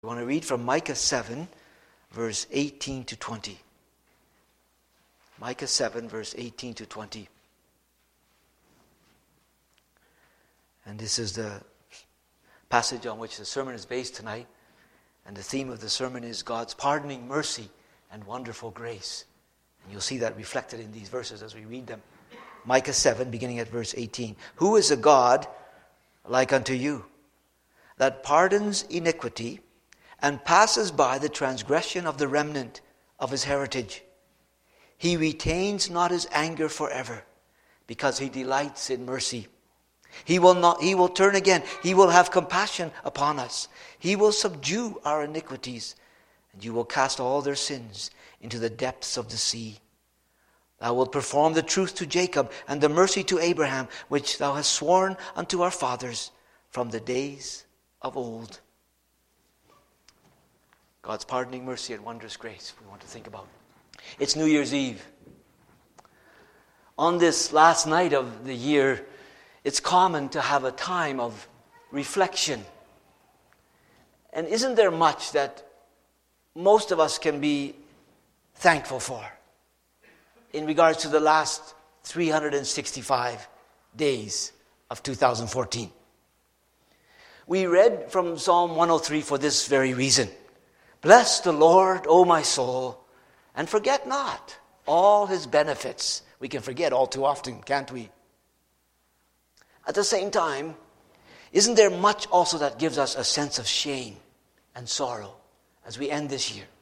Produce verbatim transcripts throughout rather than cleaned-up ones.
I want to read from Micah seven, verse eighteen to twenty. Micah seven, verse eighteen to twenty. And this is the passage on which the sermon is based tonight. And the theme of the sermon is God's pardoning mercy and wonderful grace. And you'll see that reflected in these verses as we read them. Micah seven, beginning at verse eighteen. Who is a God like unto you, that pardons iniquity and passes by the transgression of the remnant of his heritage? He retains not his anger forever, because he delights in mercy. He will not, he will turn again. He will have compassion upon us. He will subdue our iniquities, and you will cast all their sins into the depths of the sea. Thou wilt perform the truth to Jacob and the mercy to Abraham, which thou hast sworn unto our fathers from the days of old. God's pardoning mercy and wondrous grace we want to think about. It's New Year's Eve. On this last night of the year, it's common to have a time of reflection. And isn't there much that most of us can be thankful for in regards to the last three hundred sixty-five days of two thousand fourteen? We read from Psalm one oh three for this very reason. Bless the Lord, O my soul, and forget not all his benefits. We can forget all too often, can't we? At the same time, isn't there much also that gives us a sense of shame and sorrow as we end this year?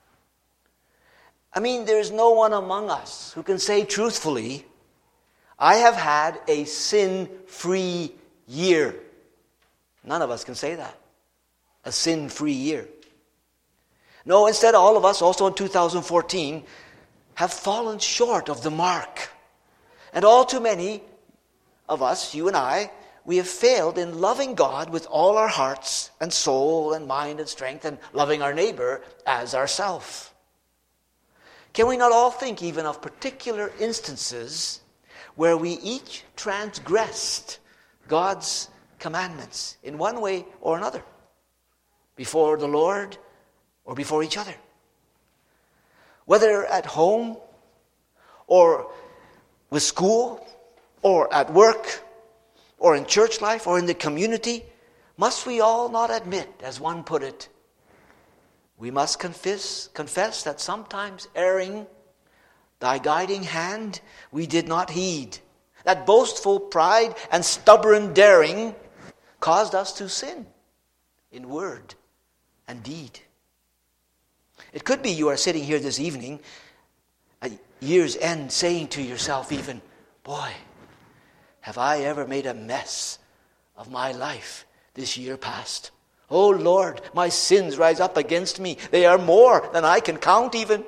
I mean, there's no one among us who can say truthfully, I have had a sin-free year. None of us can say that. A sin-free year. No, instead all of us also in two thousand fourteen have fallen short of the mark. And all too many of us, you and I, we have failed in loving God with all our hearts and soul and mind and strength, and loving our neighbor as ourselves. Can we not all think even of particular instances where we each transgressed God's commandments in one way or another, before the Lord or before each other? Whether at home or with school or at work or in church life or in the community, must we all not admit, as one put it, we must confess, confess that sometimes erring, thy guiding hand we did not heed, that boastful pride and stubborn daring caused us to sin in word and deed. It could be you are sitting here this evening at year's end saying to yourself even, boy, have I ever made a mess of my life this year past? Oh Lord, my sins rise up against me. They are more than I can count even.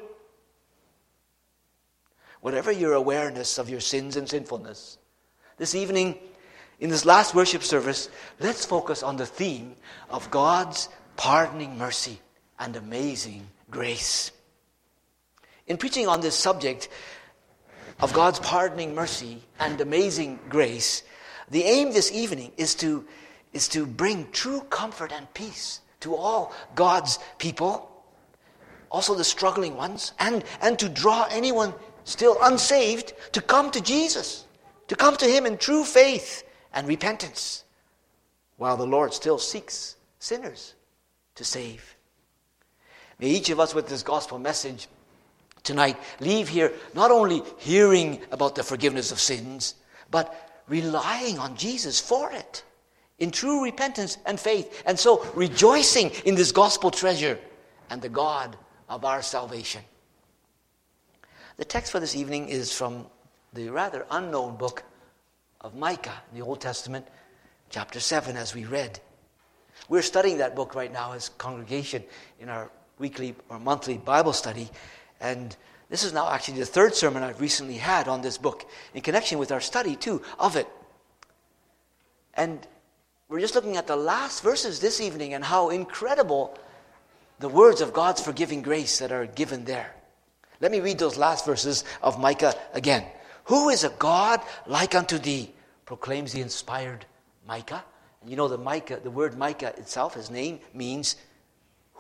Whatever your awareness of your sins and sinfulness, this evening, in this last worship service, let's focus on the theme of God's pardoning mercy and amazing grace. In preaching on this subject of God's pardoning mercy and amazing grace, the aim this evening is to, is to bring true comfort and peace to all God's people, also the struggling ones, and, and to draw anyone still unsaved to come to Jesus, to come to him in true faith and repentance, while the Lord still seeks sinners to save. May each of us with this gospel message tonight leave here not only hearing about the forgiveness of sins, but relying on Jesus for it in true repentance and faith, and so rejoicing in this gospel treasure and the God of our salvation. The text for this evening is from the rather unknown book of Micah in the Old Testament, chapter seven, as we read. We're studying that book right now as congregation in our weekly or monthly Bible study, and this is now actually the third sermon I've recently had on this book in connection with our study too of it. And we're just looking at the last verses this evening and how incredible the words of God's forgiving grace that are given there. Let me read those last verses of Micah again. Who is a God like unto thee? Proclaims the inspired Micah. And you know the Micah, the word Micah itself, his name means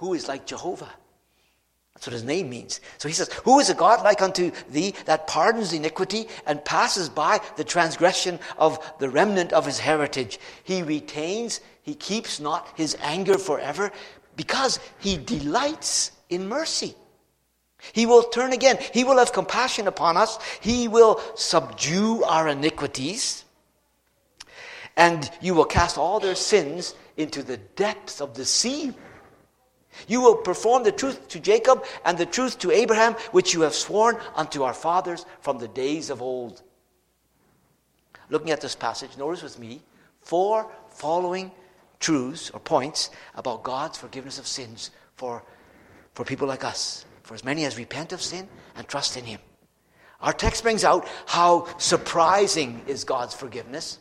who is like Jehovah? That's what his name means. So he says, who is a God like unto thee that pardons iniquity and passes by the transgression of the remnant of his heritage? He retains, he keeps not his anger forever because he delights in mercy. He will turn again. He will have compassion upon us. He will subdue our iniquities. And you will cast all their sins into the depths of the sea. You will perform the truth to Jacob and the truth to Abraham, which you have sworn unto our fathers from the days of old. Looking at this passage, notice with me four following truths or points about God's forgiveness of sins for, for people like us, for as many as repent of sin and trust in him. Our text brings out how surprising is God's forgiveness,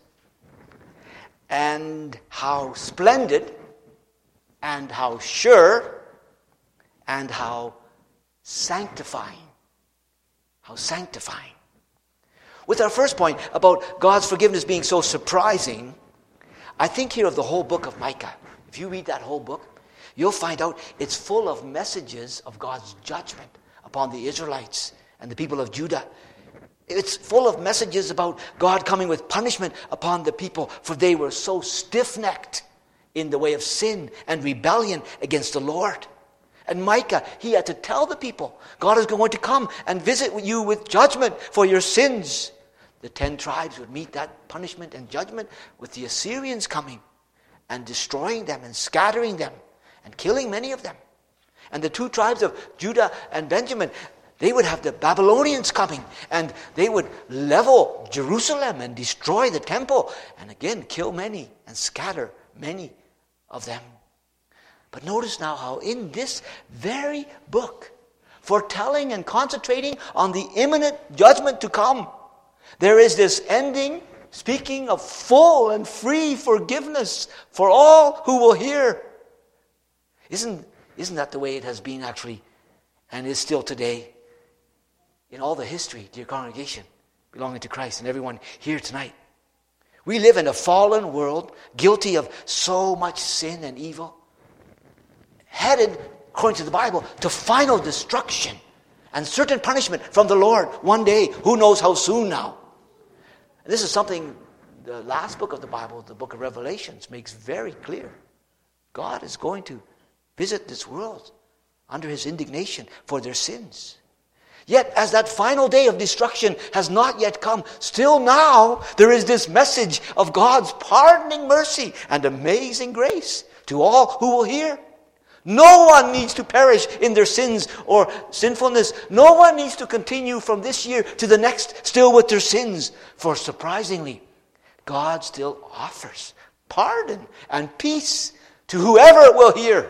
and how splendid, and how sure, and how sanctifying. How sanctifying. With our first point about God's forgiveness being so surprising, I think here of the whole book of Micah. If you read that whole book, you'll find out it's full of messages of God's judgment upon the Israelites and the people of Judah. It's full of messages about God coming with punishment upon the people, for they were so stiff-necked in the way of sin and rebellion against the Lord. And Micah, he had to tell the people, God is going to come and visit you with judgment for your sins. The ten tribes would meet that punishment and judgment with the Assyrians coming and destroying them and scattering them and killing many of them. And the two tribes of Judah and Benjamin, they would have the Babylonians coming, and they would level Jerusalem and destroy the temple, and again kill many and scatter many of them. But notice now how in this very book, foretelling and concentrating on the imminent judgment to come, there is this ending speaking of full and free forgiveness for all who will hear. Isn't, isn't that the way it has been actually, and is still today? In all the history, dear congregation, belonging to Christ and everyone here tonight. We live in a fallen world, guilty of so much sin and evil, headed, according to the Bible, to final destruction and certain punishment from the Lord one day. Who knows how soon now? And this is something the last book of the Bible, the book of Revelations, makes very clear. God is going to visit this world under his indignation for their sins. Yet, as that final day of destruction has not yet come, still now there is this message of God's pardoning mercy and amazing grace to all who will hear. No one needs to perish in their sins or sinfulness. No one needs to continue from this year to the next still with their sins. For surprisingly, God still offers pardon and peace to whoever will hear.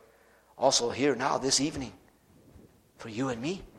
Also here now this evening for you and me.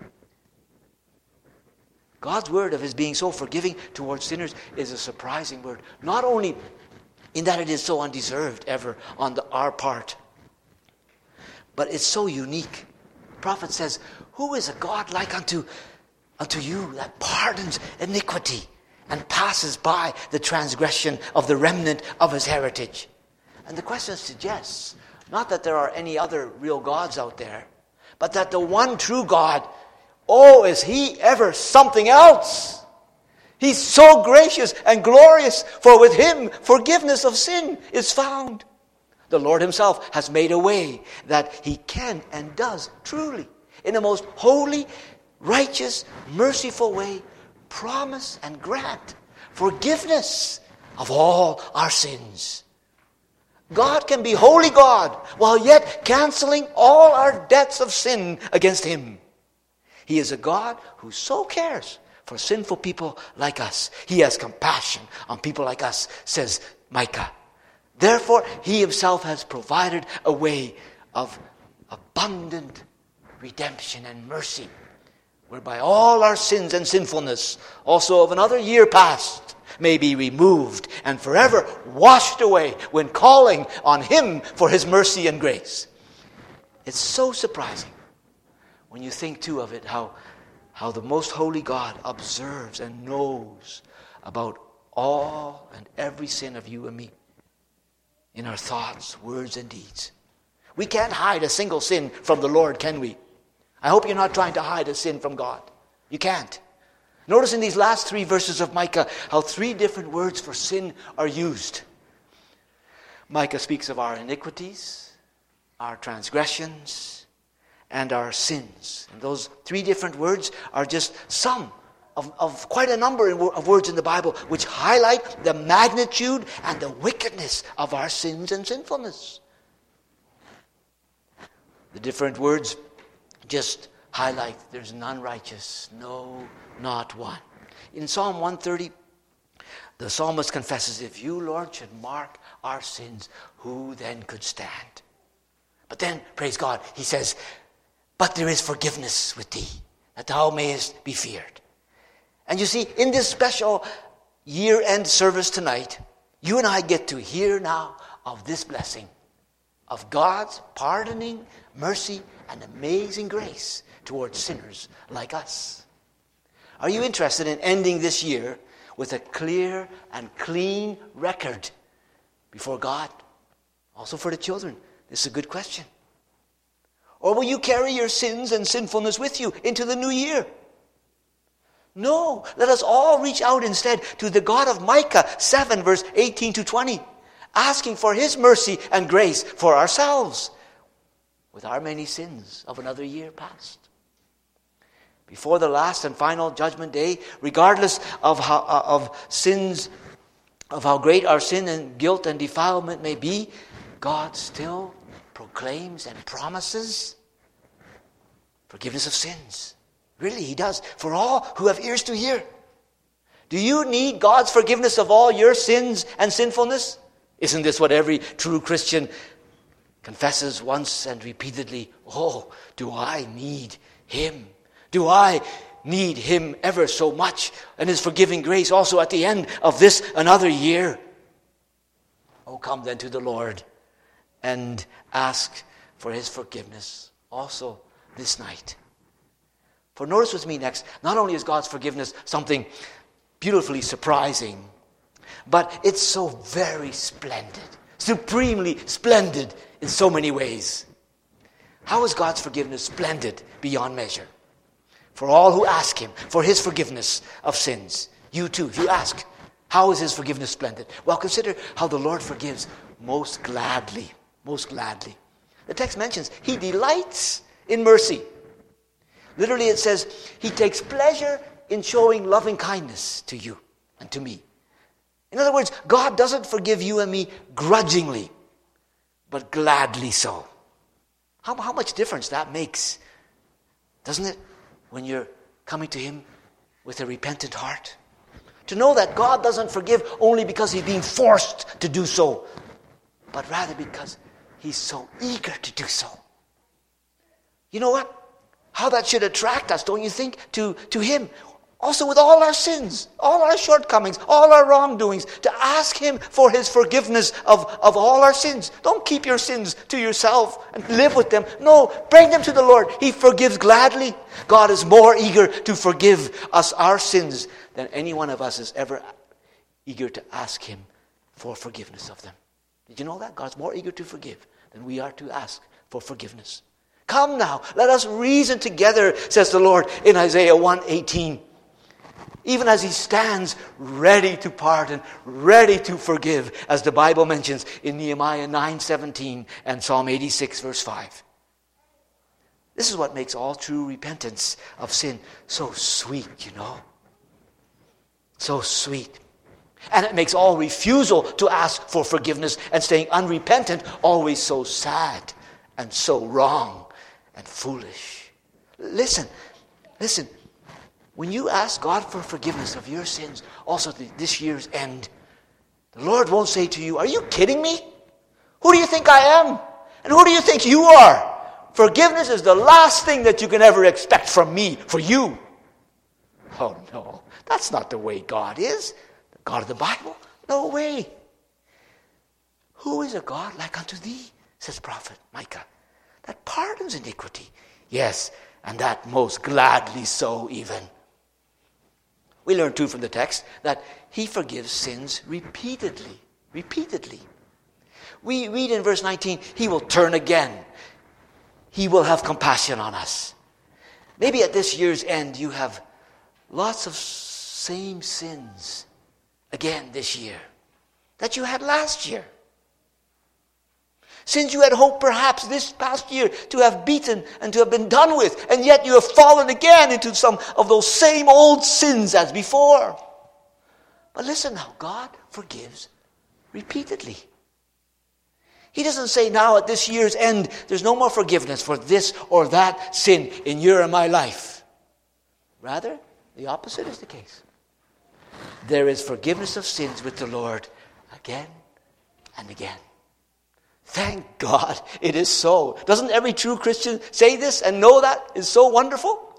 God's word of his being so forgiving towards sinners is a surprising word. Not only in that it is so undeserved ever on the, our part, but it's so unique. The prophet says, who is a God like unto, unto you that pardons iniquity and passes by the transgression of the remnant of his heritage? And the question suggests, not that there are any other real gods out there, but that the one true God, oh, is he ever something else? He's so gracious and glorious, for with him forgiveness of sin is found. The Lord himself has made a way that he can and does truly, in a most holy, righteous, merciful way, promise and grant forgiveness of all our sins. God can be holy God while yet canceling all our debts of sin against him. He is a God who so cares for sinful people like us. He has compassion on people like us, says Micah. Therefore, he himself has provided a way of abundant redemption and mercy, whereby all our sins and sinfulness, also of another year past, may be removed and forever washed away when calling on him for his mercy and grace. It's so surprising when you think too of it, how, how the most holy God observes and knows about all and every sin of you and me in our thoughts, words, and deeds. We can't hide a single sin from the Lord, can we? I hope you're not trying to hide a sin from God. You can't. Notice in these last three verses of Micah how three different words for sin are used. Micah speaks of our iniquities, our transgressions, and our sins. And those three different words are just some of, of quite a number of words in the Bible which highlight the magnitude and the wickedness of our sins and sinfulness. The different words just highlight there's none righteous, no, not one. In Psalm one thirty, the psalmist confesses, if you, Lord, should mark our sins, who then could stand? But then, praise God, he says, but there is forgiveness with thee, that thou mayest be feared. And you see, in this special year-end service tonight, you and I get to hear now of this blessing, of God's pardoning mercy and amazing grace towards sinners like us. Are you interested in ending this year with a clear and clean record before God? Also for the children, this is a good question. Or will you carry your sins and sinfulness with you into the new year? No, let us all reach out instead to the God of Micah seven, verse eighteen to twenty, asking for his mercy and grace for ourselves with our many sins of another year past. Before the last and final judgment day, regardless of how, of sins, of how great our sin and guilt and defilement may be, God still proclaims and promises forgiveness of sins. Really, he does. For all who have ears to hear. Do you need God's forgiveness of all your sins and sinfulness? Isn't this what every true Christian confesses once and repeatedly? Oh, do I need him? Do I need him ever so much? And his forgiving grace also at the end of this another year. Oh, come then to the Lord and ask for his forgiveness also this night. For notice with me next, not only is God's forgiveness something beautifully surprising, but it's so very splendid, supremely splendid in so many ways. How is God's forgiveness splendid beyond measure? For all who ask him for his forgiveness of sins. You too, if you ask, how is his forgiveness splendid? Well, consider how the Lord forgives most gladly, most gladly. The text mentions he delights in mercy. Literally it says he takes pleasure in showing loving kindness to you and to me. In other words, God doesn't forgive you and me grudgingly, but gladly so. How, how much difference that makes, doesn't it, when you're coming to him with a repentant heart? To know that God doesn't forgive only because he's being forced to do so, but rather because he's so eager to do so. You know what? How that should attract us, don't you think, to, to him. Also with all our sins, all our shortcomings, all our wrongdoings, to ask him for his forgiveness of, of all our sins. Don't keep your sins to yourself and live with them. No, bring them to the Lord. He forgives gladly. God is more eager to forgive us our sins than any one of us is ever eager to ask him for forgiveness of them. Did you know that? God's more eager to forgive than we are to ask for forgiveness. Come now, let us reason together, says the Lord in Isaiah one eighteen. Even as he stands ready to pardon, ready to forgive, as the Bible mentions in Nehemiah nine seventeen and Psalm eighty-six verse five. This is what makes all true repentance of sin so sweet, you know. So sweet. And it makes all refusal to ask for forgiveness and staying unrepentant always so sad and so wrong and foolish. Listen, listen. When you ask God for forgiveness of your sins, also this year's end, the Lord won't say to you, are you kidding me? Who do you think I am? And who do you think you are? Forgiveness is the last thing that you can ever expect from me, for you. Oh no, that's not the way God is. The God of the Bible? No way. Who is a God like unto thee, says prophet Micah, that pardons iniquity? Yes, and that most gladly so even. We learn too from the text that he forgives sins repeatedly. Repeatedly. We read in verse nineteen, he will turn again. He will have compassion on us. Maybe at this year's end you have lots of same sins again this year that you had last year. Sins you had hoped perhaps this past year to have beaten and to have been done with, and yet you have fallen again into some of those same old sins as before. But listen now, God forgives repeatedly. He doesn't say now at this year's end, there's no more forgiveness for this or that sin in your and my life. Rather, the opposite is the case. There is forgiveness of sins with the Lord again and again. Thank God it is so. Doesn't every true Christian say this and know that is so wonderful?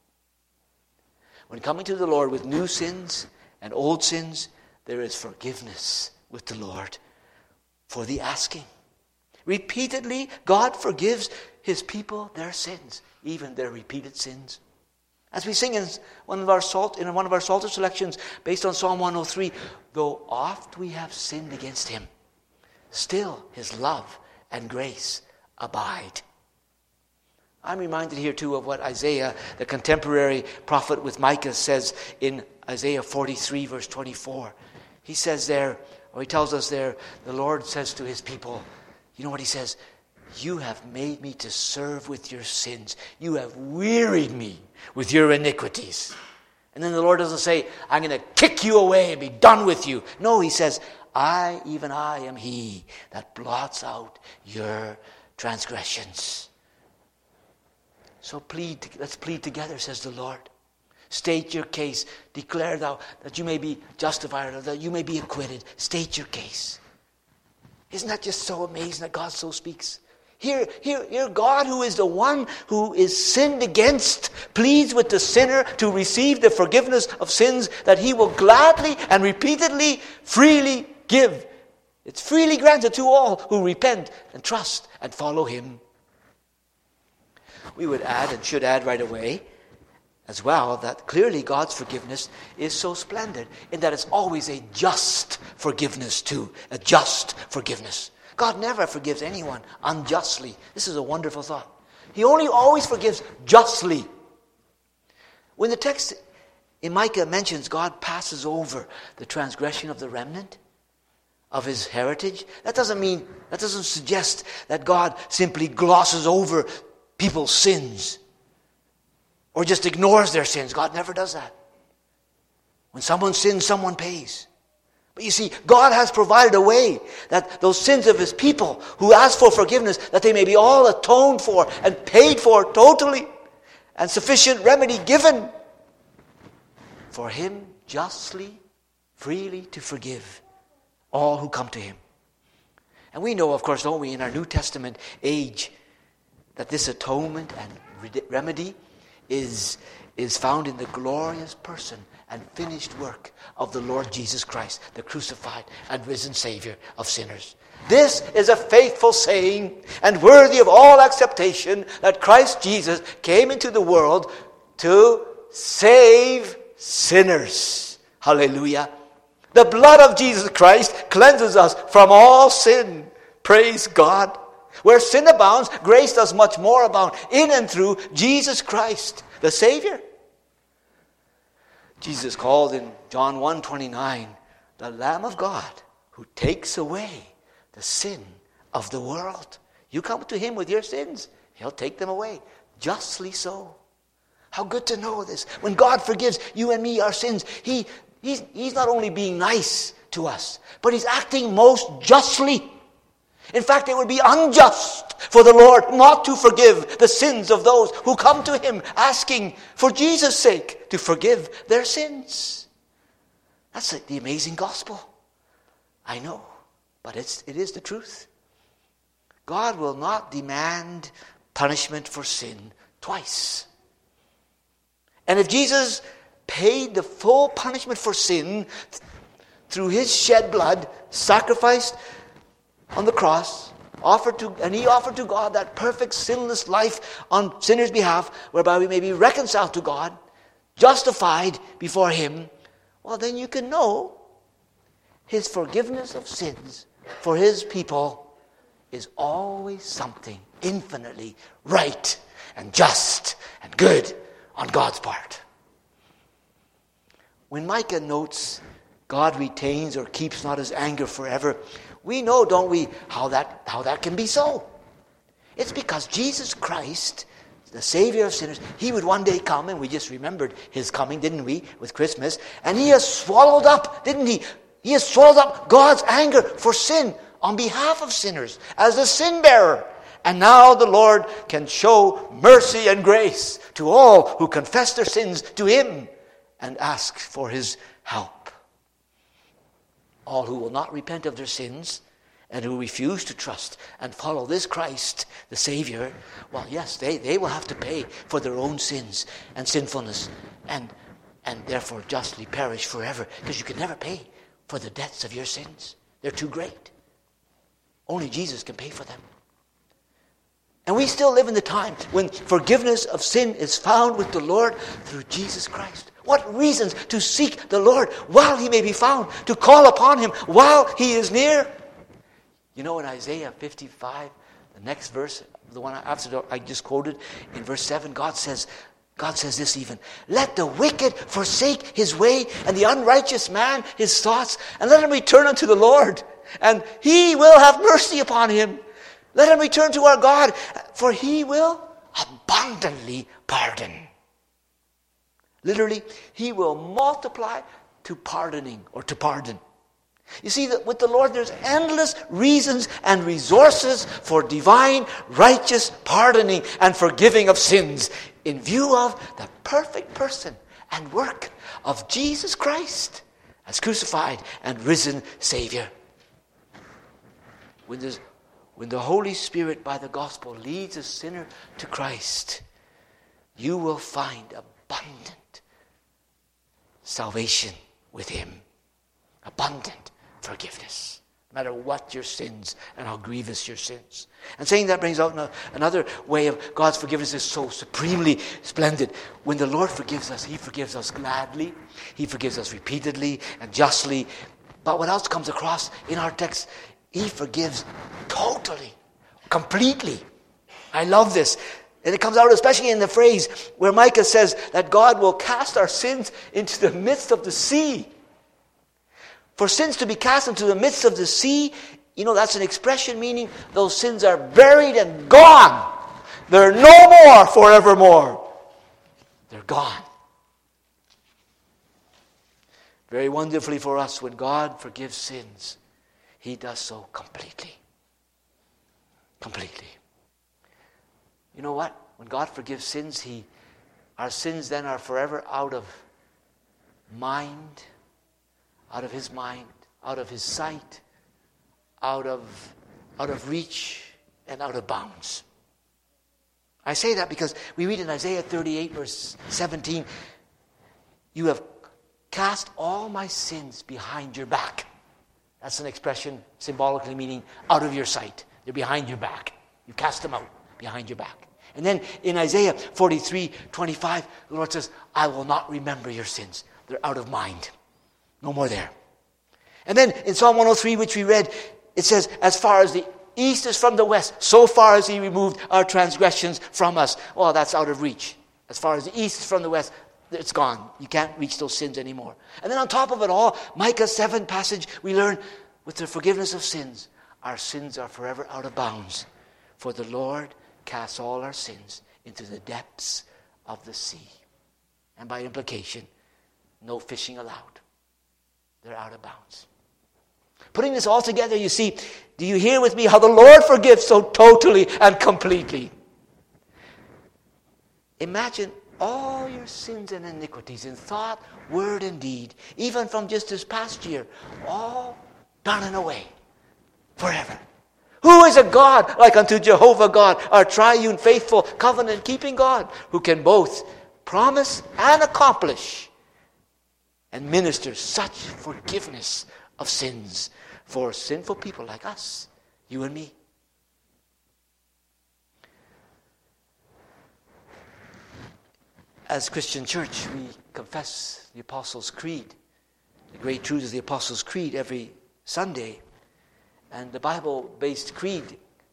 When coming to the Lord with new sins and old sins, there is forgiveness with the Lord for the asking. Repeatedly, God forgives his people their sins, even their repeated sins. As we sing in one of our salt in one of our Psalter selections based on Psalm one oh three, though oft we have sinned against him, still his love and grace abide. I'm reminded here too of what Isaiah, the contemporary prophet with Micah, says in Isaiah forty-three verse twenty-four. He says there, or he tells us there, the Lord says to his people, you know what he says? You have made me to serve with your sins. You have wearied me with your iniquities. And then the Lord doesn't say, I'm going to kick you away and be done with you. No, he says, I, even I, am he that blots out your transgressions. So plead, let's plead together, says the Lord. State your case. Declare thou that you may be justified or that you may be acquitted. State your case. Isn't that just so amazing that God so speaks? Here, here, here, God, who is the one who is sinned against, pleads with the sinner to receive the forgiveness of sins that he will gladly and repeatedly, freely give. It's freely granted to all who repent and trust and follow him. We would add, and should add right away, as well, that clearly God's forgiveness is so splendid in that it's always a just forgiveness too. A just forgiveness. God never forgives anyone unjustly. This is a wonderful thought. He only always forgives justly. When the text in Micah mentions God passes over the transgression of the remnant of his heritage, that doesn't mean, that doesn't suggest that God simply glosses over people's sins or just ignores their sins. God never does that. When someone sins, someone pays. But you see, God has provided a way that those sins of his people who ask for forgiveness, that they may be all atoned for and paid for totally, and sufficient remedy given for him justly, freely to forgive all who come to him. And we know, of course, don't we, in our New Testament age, that this atonement and remedy is, is found in the glorious person and finished work of the Lord Jesus Christ, the crucified and risen Savior of sinners. This is a faithful saying and worthy of all acceptation, that Christ Jesus came into the world to save sinners. Hallelujah. The blood of Jesus Christ cleanses us from all sin. Praise God. Where sin abounds, grace does much more abound in and through Jesus Christ, the Savior. Jesus called in John one twenty-nine, the Lamb of God who takes away the sin of the world. You come to him with your sins, he'll take them away. Justly so. How good to know this. When God forgives you and me our sins, he, he's, he's not only being nice to us, but he's acting most justly. In fact, it would be unjust for the Lord not to forgive the sins of those who come to him asking for Jesus' sake to forgive their sins. That's the amazing gospel. I know, but it's, it is the truth. God will not demand punishment for sin twice. And if Jesus paid the full punishment for sin through his shed blood, sacrificed on the cross, offered to, and he offered to God that perfect sinless life on sinners' behalf, whereby we may be reconciled to God, justified before him, well, then you can know his forgiveness of sins for his people is always something infinitely right and just and good on God's part. When Micah notes God retains or keeps not his anger forever, we know, don't we, how that, how that can be so. It's because Jesus Christ, the Savior of sinners, he would one day come, and we just remembered his coming, didn't we, with Christmas, and he has swallowed up, didn't he? He has swallowed up God's anger for sin on behalf of sinners as a sin bearer. And now the Lord can show mercy and grace to all who confess their sins to him and ask for his help. All who will not repent of their sins and who refuse to trust and follow this Christ, the Savior, well, yes, they, they will have to pay for their own sins and sinfulness and, and therefore justly perish forever, because you can never pay for the debts of your sins. They're too great. Only Jesus can pay for them. And we still live in the time when forgiveness of sin is found with the Lord through Jesus Christ. What reasons to seek the Lord while he may be found, to call upon him while he is near? You know, in Isaiah fifty-five, the next verse, the one after I just quoted, in verse seven, God says, God says this even, let the wicked forsake his way, and the unrighteous man his thoughts, and let him return unto the Lord, and he will have mercy upon him. Let him return to our God, for he will abundantly pardon. Literally, he will multiply to pardoning, or to pardon. You see, that with the Lord there's endless reasons and resources for divine, righteous pardoning and forgiving of sins in view of the perfect person and work of Jesus Christ as crucified and risen Savior. When there's When the Holy Spirit by the gospel leads a sinner to Christ, you will find abundant salvation with him. Abundant forgiveness. No matter what your sins and how grievous your sins. And saying that brings out another way of God's forgiveness is so supremely splendid. When the Lord forgives us, he forgives us gladly. He forgives us repeatedly and justly. But what else comes across in our text? He forgives totally, completely. I love this. And it comes out especially in the phrase where Micah says that God will cast our sins into the midst of the sea. For sins to be cast into the midst of the sea, you know, that's an expression meaning those sins are buried and gone. They're no more forevermore. They're gone. Very wonderfully for us, when God forgives sins, he does so completely. Completely. You know what? When God forgives sins, he, our sins then are forever out of mind, out of his mind, out of his sight, out of, out of reach, and out of bounds. I say that because we read in Isaiah thirty-eight, verse seventeen, you have cast all my sins behind your back. That's an expression symbolically meaning out of your sight. They're behind your back. You cast them out behind your back. And then in Isaiah forty-three, twenty-five, the Lord says, I will not remember your sins. They're out of mind. No more there. And then in Psalm one oh three, which we read, it says, as far as the east is from the west, so far as he removed our transgressions from us. Well, that's out of reach. As far as the east is from the west, it's gone. You can't reach those sins anymore. And then on top of it all, Micah seven passage, we learn with the forgiveness of sins, our sins are forever out of bounds. For the Lord casts all our sins into the depths of the sea. And by implication, no fishing allowed. They're out of bounds. Putting this all together, you see, do you hear with me how the Lord forgives so totally and completely? Imagine all your sins and iniquities in thought, word, and deed, even from just this past year, all done and away forever. Who is a God like unto Jehovah God, our triune, faithful, covenant-keeping God, who can both promise and accomplish and minister such forgiveness of sins for sinful people like us, you and me? As Christian Church, we confess the Apostles' Creed, the great truths of the Apostles' Creed every Sunday. And the Bible-based creed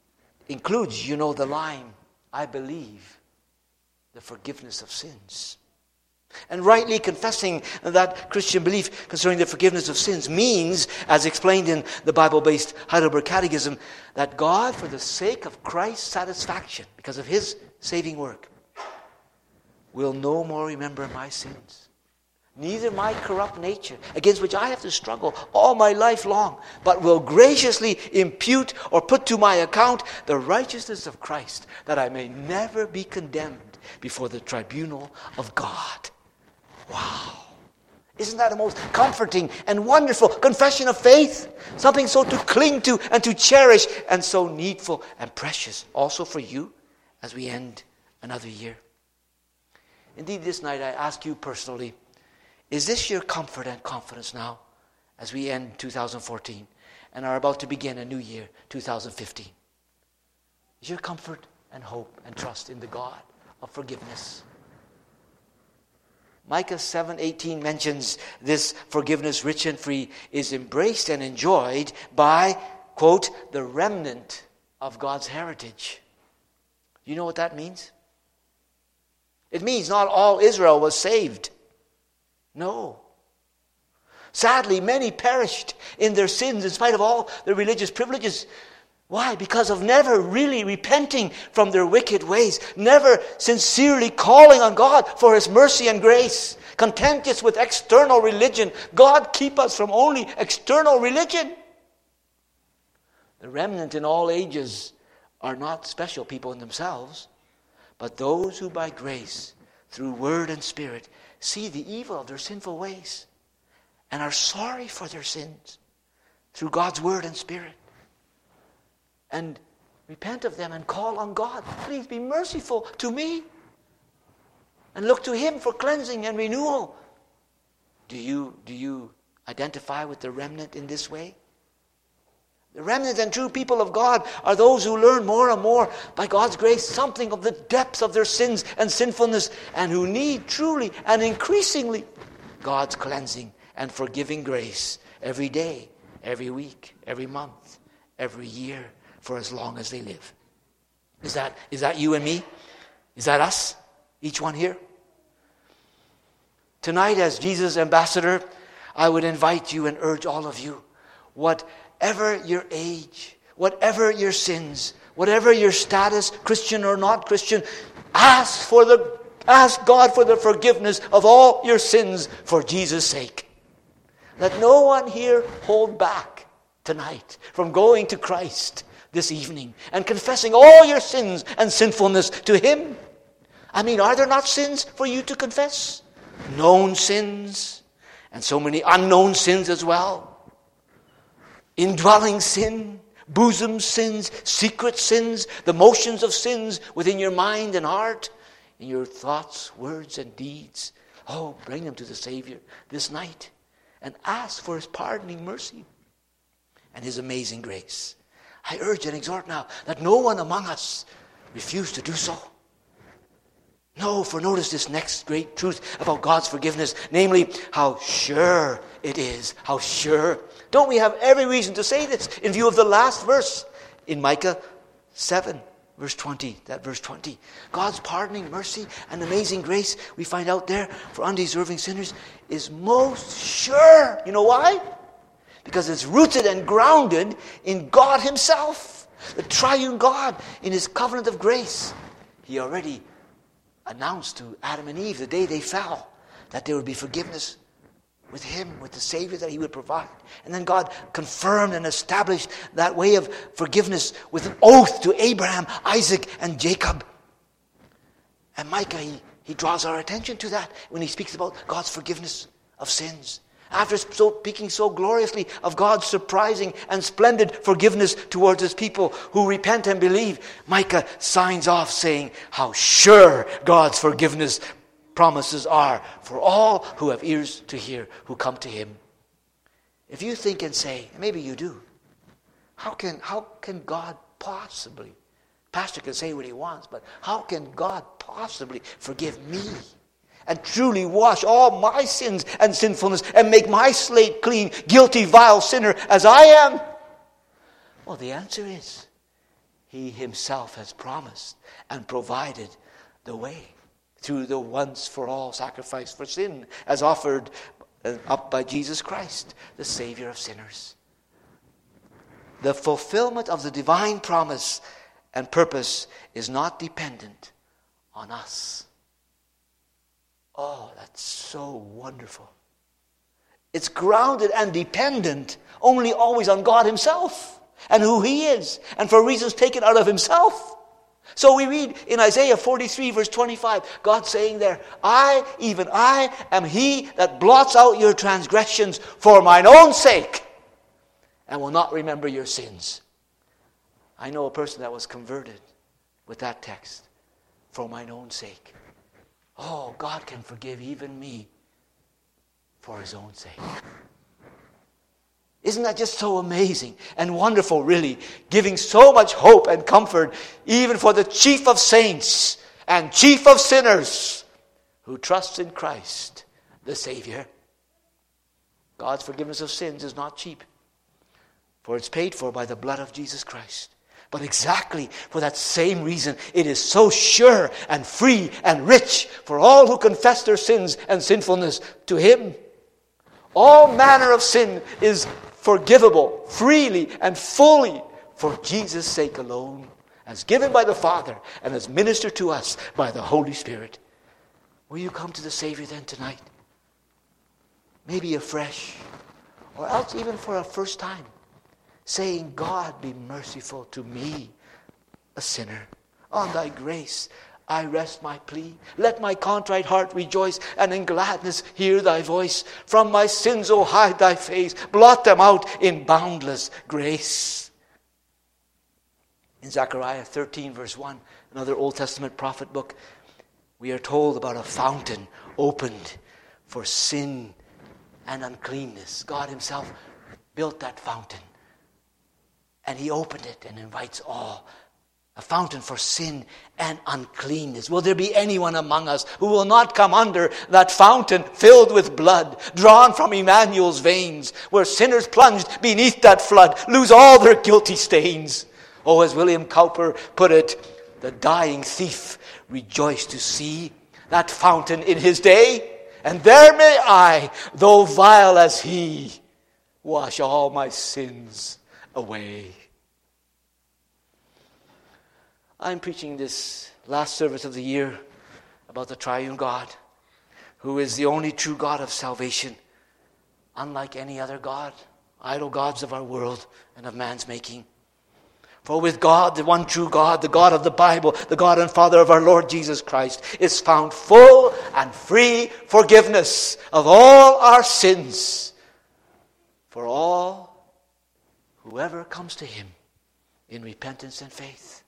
includes, you know, the line, I believe the forgiveness of sins. And rightly confessing that Christian belief concerning the forgiveness of sins means, as explained in the Bible-based Heidelberg Catechism, that God, for the sake of Christ's satisfaction, because of His saving work, will no more remember my sins, neither my corrupt nature, against which I have to struggle all my life long, but will graciously impute or put to my account the righteousness of Christ, that I may never be condemned before the tribunal of God. Wow. Isn't that a most comforting and wonderful confession of faith? Something so to cling to and to cherish, and so needful and precious also for you as we end another year. Indeed, this night I ask you personally, is this your comfort and confidence now as we end two thousand fourteen and are about to begin a new year, two thousand fifteen? Is your comfort and hope and trust in the God of forgiveness? Micah seven eighteen mentions this forgiveness, rich and free, is embraced and enjoyed by, quote, the remnant of God's heritage. You know what that means? It means not all Israel was saved. No. Sadly, many perished in their sins in spite of all their religious privileges. Why? Because of never really repenting from their wicked ways, never sincerely calling on God for His mercy and grace, content just with external religion. God keep us from only external religion. The remnant in all ages are not special people in themselves, but those who by grace, through word and spirit, see the evil of their sinful ways and are sorry for their sins through God's word and spirit, and repent of them and call on God. Please be merciful to me. And look to Him for cleansing and renewal. Do you, do you identify with the remnant in this way? The remnant and true people of God are those who learn more and more, by God's grace, something of the depths of their sins and sinfulness, and who need truly and increasingly God's cleansing and forgiving grace every day, every week, every month, every year, for as long as they live. Is that, is that you and me? Is that us? Each one here? Tonight, as Jesus' ambassador, I would invite you and urge all of you, whatever your age, whatever your sins, whatever your status, Christian or not Christian, ask for the ask God for the forgiveness of all your sins for Jesus' sake. Let no one here hold back tonight from going to Christ this evening and confessing all your sins and sinfulness to Him. I mean, are there not sins for you to confess? Known sins, and so many unknown sins as well. Indwelling sin, bosom sins, secret sins, the motions of sins within your mind and heart, in your thoughts, words, and deeds. Oh, bring them to the Savior this night and ask for His pardoning mercy and His amazing grace. I urge and exhort now that no one among us refuse to do so. No, for notice this next great truth about God's forgiveness, namely how sure it is. How sure. Don't we have every reason to say this in view of the last verse in Micah seven, verse twenty, that verse twenty. God's pardoning mercy and amazing grace, we find out there for undeserving sinners, is most sure. You know why? Because it's rooted and grounded in God Himself, the triune God, in His covenant of grace. He already announced to Adam and Eve the day they fell that there would be forgiveness with Him, with the Savior that He would provide. And then God confirmed and established that way of forgiveness with an oath to Abraham, Isaac, and Jacob. And Micah, he, he draws our attention to that when he speaks about God's forgiveness of sins. After speaking so gloriously of God's surprising and splendid forgiveness towards His people who repent and believe, Micah signs off saying how sure God's forgiveness promises are for all who have ears to hear, who come to Him. If you think and say, maybe you do, how can, how can God possibly, pastor can say what he wants, but how can God possibly forgive me and truly wash all my sins and sinfulness and make my slate clean, guilty, vile sinner as I am? Well, the answer is, He himself has promised and provided the way through the once-for-all sacrifice for sin as offered up by Jesus Christ, the Savior of sinners. The fulfillment of the divine promise and purpose is not dependent on us. Oh, that's so wonderful. It's grounded and dependent only always on God himself and who he is, and for reasons taken out of himself. So we read in Isaiah forty-three verse twenty-five, God saying there, I, even I, am he that blots out your transgressions for mine own sake, and will not remember your sins. I know a person that was converted with that text, for mine own sake. Oh, God can forgive even me for his own sake. Isn't that just so amazing and wonderful, really? Giving so much hope and comfort, even for the chief of saints and chief of sinners who trusts in Christ, the Savior. God's forgiveness of sins is not cheap, for it's paid for by the blood of Jesus Christ. But exactly for that same reason, it is so sure and free and rich for all who confess their sins and sinfulness to him. All manner of sin is forgivable freely and fully for Jesus' sake alone, as given by the Father and as ministered to us by the Holy Spirit. Will you come to the Savior then tonight? Maybe afresh, or else even for a first time, saying, God, be merciful to me, a sinner. On thy grace I rest my plea. Let my contrite heart rejoice, and in gladness hear thy voice. From my sins, O hide thy face. Blot them out in boundless grace. In Zechariah thirteen, verse one, another Old Testament prophet book, we are told about a fountain opened for sin and uncleanness. God himself built that fountain, and he opened it and invites all. A fountain for sin and uncleanness. Will there be anyone among us who will not come under that fountain filled with blood, drawn from Emmanuel's veins, where sinners plunged beneath that flood lose all their guilty stains? Oh, as William Cowper put it, the dying thief rejoiced to see that fountain in his day, and there may I, though vile as he, wash all my sins away. I'm preaching this last service of the year about the triune God, who is the only true God of salvation, unlike any other God, idol gods of our world and of man's making. For with God, the one true God, the God of the Bible, the God and Father of our Lord Jesus Christ, is found full and free forgiveness of all our sins for all whoever comes to him in repentance and faith.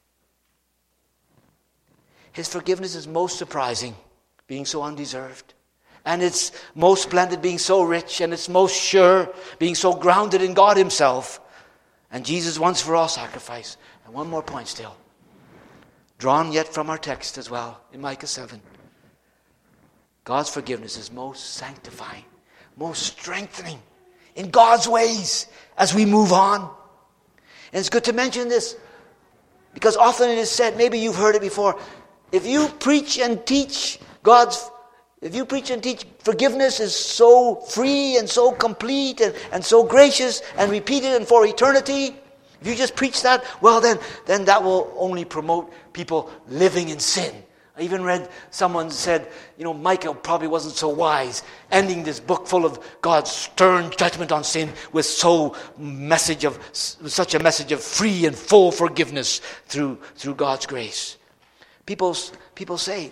His forgiveness is most surprising, being so undeserved. And it's most splendid, being so rich. And it's most sure, being so grounded in God himself. And Jesus' once for all sacrifice. And one more point still, drawn yet from our text as well, in Micah seven. God's forgiveness is most sanctifying, most strengthening in God's ways as we move on. And it's good to mention this, because often it is said, maybe you've heard it before, if you preach and teach God's, if you preach and teach forgiveness is so free and so complete and, and so gracious and repeated and for eternity, if you just preach that, well then, then that will only promote people living in sin. I even read someone said, you know, Micah probably wasn't so wise, ending this book full of God's stern judgment on sin with so message of such a message of free and full forgiveness through through God's grace. People, people say,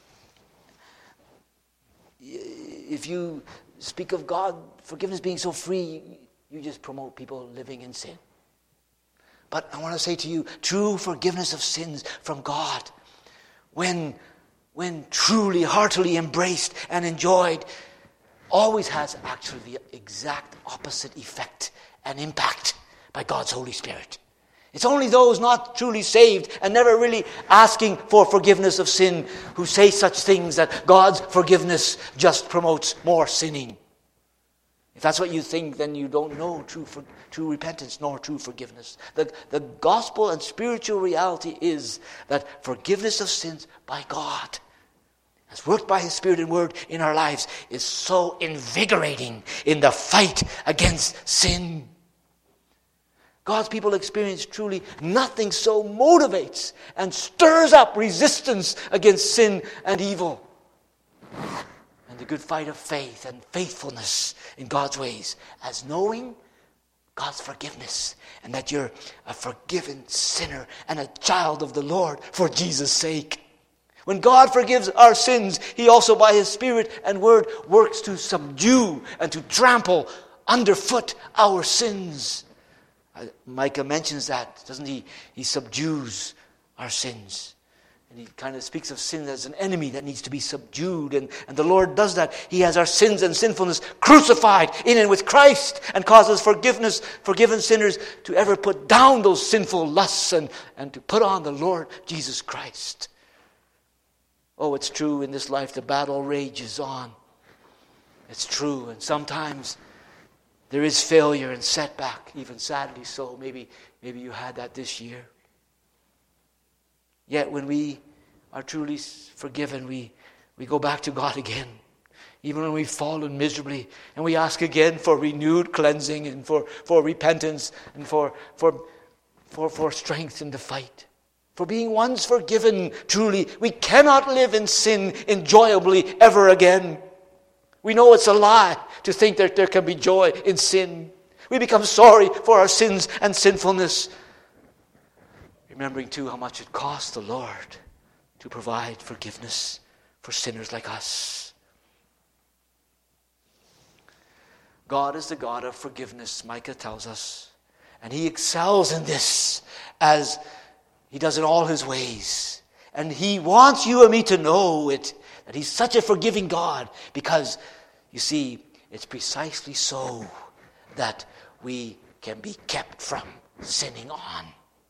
if you speak of God, forgiveness being so free, you just promote people living in sin. But I want to say to you, true forgiveness of sins from God, when, when truly, heartily embraced and enjoyed, always has actually the exact opposite effect and impact by God's Holy Spirit. It's only those not truly saved and never really asking for forgiveness of sin who say such things that God's forgiveness just promotes more sinning. If that's what you think, then you don't know true for, true repentance nor true forgiveness. The, the gospel and spiritual reality is that forgiveness of sins by God, as worked by His Spirit and Word in our lives, is so invigorating in the fight against sin. God's people experience truly nothing so motivates and stirs up resistance against sin and evil. And the good fight of faith and faithfulness in God's ways as knowing God's forgiveness and that you're a forgiven sinner and a child of the Lord for Jesus' sake. When God forgives our sins, He also by His Spirit and Word works to subdue and to trample underfoot our sins. Micah mentions that, doesn't he? He subdues our sins. And he kind of speaks of sin as an enemy that needs to be subdued. And, and the Lord does that. He has our sins and sinfulness crucified in and with Christ and causes forgiveness, forgiven sinners to ever put down those sinful lusts and, and to put on the Lord Jesus Christ. Oh, it's true, in this life the battle rages on. It's true, and sometimes there is failure and setback, even sadly so. Maybe, maybe you had that this year. Yet when we are truly forgiven, we, we go back to God again. Even when we've fallen miserably, and we ask again for renewed cleansing and for, for repentance and for, for, for, for strength in the fight. For being once forgiven, truly, we cannot live in sin enjoyably ever again. We know it's a lie to think that there can be joy in sin. We become sorry for our sins and sinfulness. Remembering too how much it cost the Lord to provide forgiveness for sinners like us. God is the God of forgiveness, Micah tells us. And He excels in this as He does in all His ways. And He wants you and me to know it, that He's such a forgiving God, because, you see, it's precisely so that we can be kept from sinning on.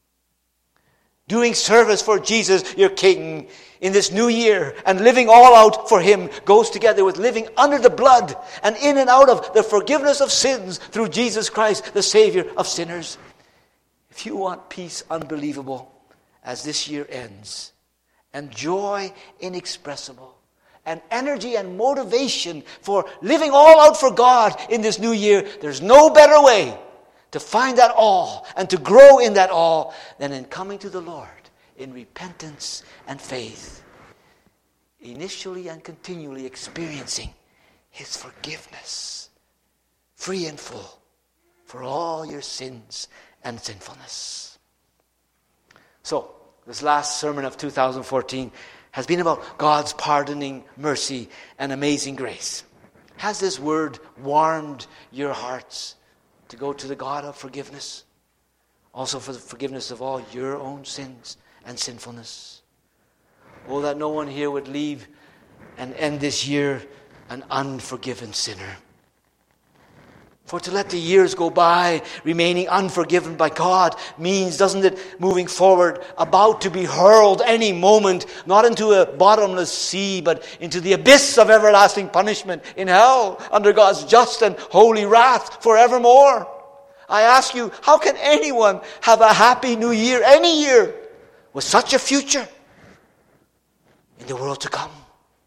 Doing service for Jesus, your King, in this new year and living all out for Him goes together with living under the blood and in and out of the forgiveness of sins through Jesus Christ, the Savior of sinners. If you want peace unbelievable as this year ends, and joy inexpressible, and energy and motivation for living all out for God in this new year, there's no better way to find that all and to grow in that all than in coming to the Lord in repentance and faith, initially and continually experiencing His forgiveness, free and full, for all your sins and sinfulness. So, this last sermon of two thousand fourteen has been about God's pardoning mercy and amazing grace. Has this word warmed your hearts to go to the God of forgiveness? Also for the forgiveness of all your own sins and sinfulness. Oh, that no one here would leave and end this year an unforgiven sinner. For to let the years go by remaining unforgiven by God means, doesn't it, moving forward, about to be hurled any moment, not into a bottomless sea, but into the abyss of everlasting punishment in hell, under God's just and holy wrath forevermore. I ask you, how can anyone have a happy new year, any year, with such a future in the world to come?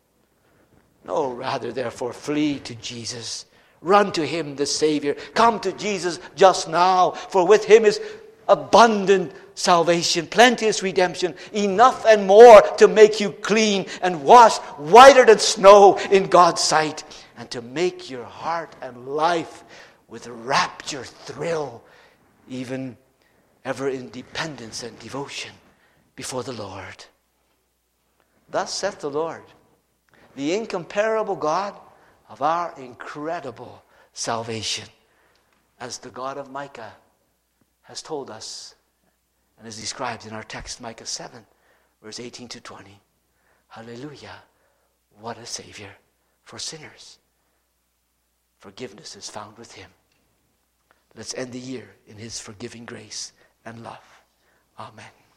No, rather, therefore, flee to Jesus. Run to Him, the Savior. Come to Jesus just now, for with Him is abundant salvation, plenteous redemption, enough and more to make you clean and washed whiter than snow in God's sight, and to make your heart and life with rapture thrill, even ever in dependence and devotion before the Lord. Thus saith the Lord, the incomparable God of our incredible salvation, as the God of Micah has told us and is described in our text, Micah seven, verse eighteen to twenty. Hallelujah, what a Savior for sinners. Forgiveness is found with Him. Let's end the year in His forgiving grace and love. Amen.